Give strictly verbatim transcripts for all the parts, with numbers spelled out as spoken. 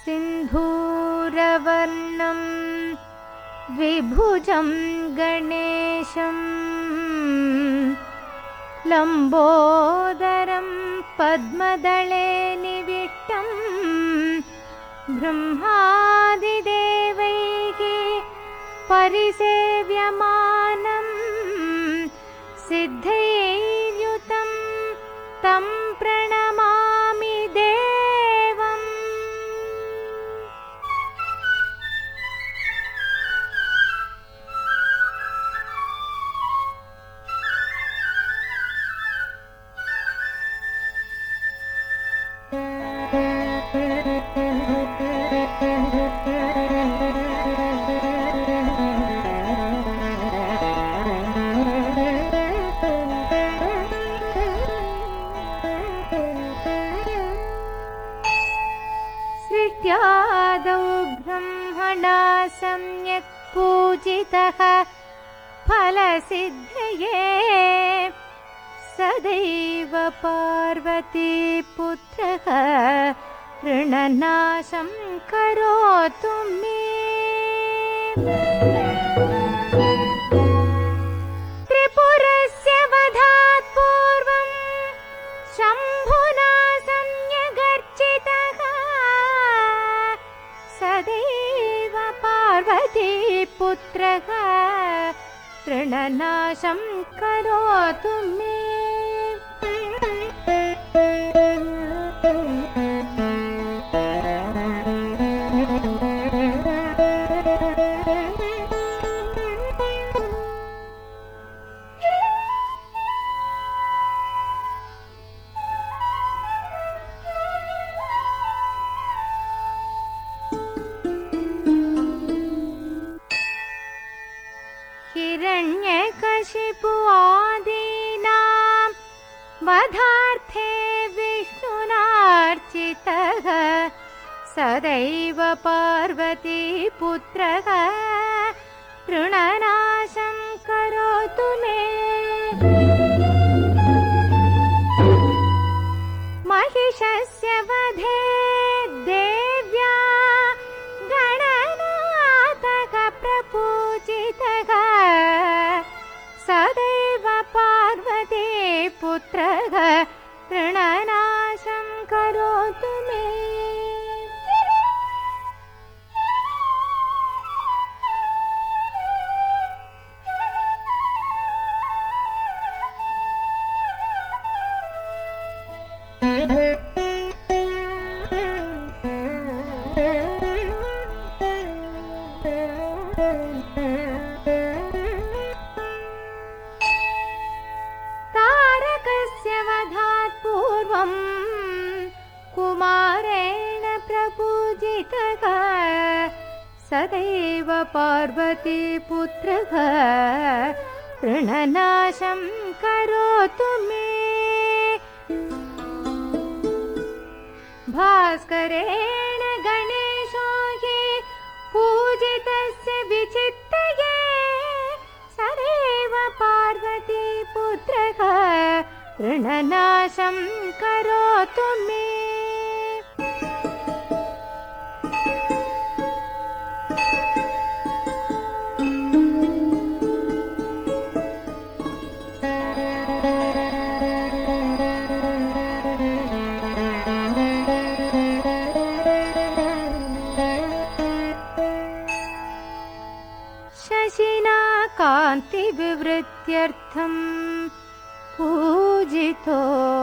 सिन्धूरवर्णं द्विभुजं गणेशं लम्बोदरं पद्मदले निविष्टं ब्रह्मादिदेवैः परिसेव्यमानं सिद्धैर्युतं तं प्रणमामि देवम्। सृष्ट्यादौ ब्रह्मणा सम्यक् पूजितः फलसिद्धये सदैव पार्वतीपुत्रः ऋणनाशं करोतु मे। त्रिपुरस्य वधात् पूर्वं शम्भुना सम्यगर्चितः सदैव पार्वतीपुत्रः ऋणनाशं करोतु मे। हिरण्यकशिपु आदीनां वधार्थे विष्णुनार्चितः सदैव पार्वतीपुत्रः ऋणनाशं करोतु मे। महिषस्य वधे देव्या गणनाथः प्रपूजितः सदैव पार्वतीपुत्रः ऋणनाशं करोतु मे। तारकस्य वधात् पूर्वं कुमारेण प्रपूजितः सदैव पार्वतीपुत्रः ऋणनाशं करोतु मे। भास्करेण गणेशो हि पूजितस्य विचित्तये सदैव पार्वतीपुत्रः ऋणनाशं करोतु मे। शशिना कान्तिविवृत्यर्थं पूजितो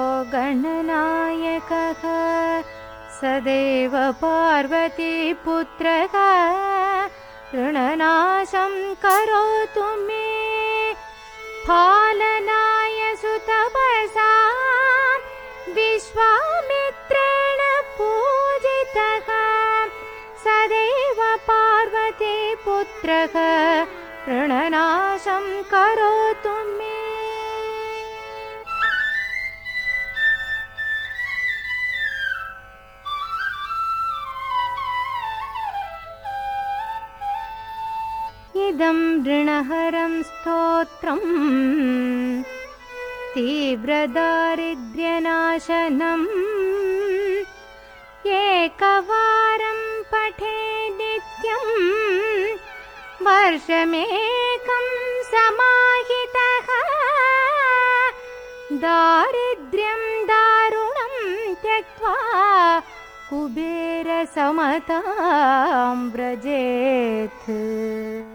गणनायकः सदैव पार्वतीपुत्रः ऋणनाशं करोतु मे। फालनाय सुतपसा विश्वामित्रेण पूजितः सदैव पार्वतीपुत्रः ऋणनाशं करोतु मे। इदं ऋणहरं स्तोत्रं तीव्रदारिद्र्यनाशनम् एकवारं वर्षमेकं समाहितः दारिद्र्यं दारुणं त्यक्त्वा कुबेरसमतां व्रजेत्।